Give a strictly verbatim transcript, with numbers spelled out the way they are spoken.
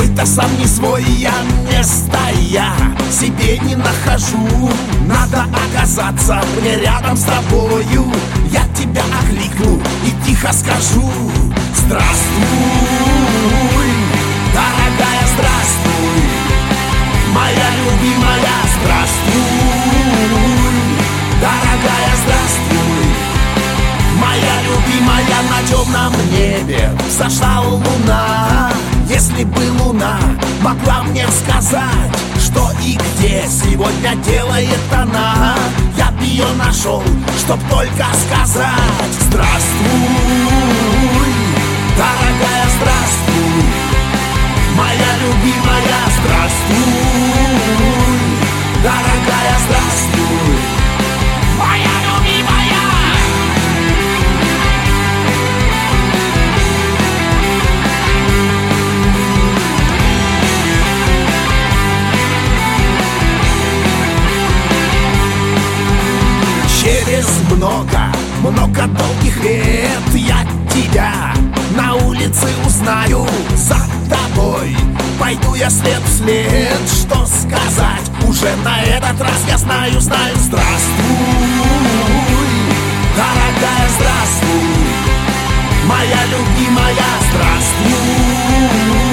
какой-то сам не свой я, места я себе не нахожу. Надо оказаться мне рядом с тобою. Я тебя окликну и тихо скажу: здравствуй, дорогая, здравствуй, моя любимая, здравствуй, дорогая, здравствуй, моя любимая. На темном небе взошла луна. Если бы луна могла мне сказать, что и где сегодня делает она, я б ее нашел, чтоб только сказать: здравствуй, дорогая, здравствуй, моя любимая, здравствуй, дорогая, здравствуй, моя любимая. Через много, много долгих лет я тебя на улице узнаю. За тобой пойду я след в след. Что сказать уже на этот раз я знаю, знаю. Здравствуй, дорогая, здравствуй, моя любимая, здравствуй,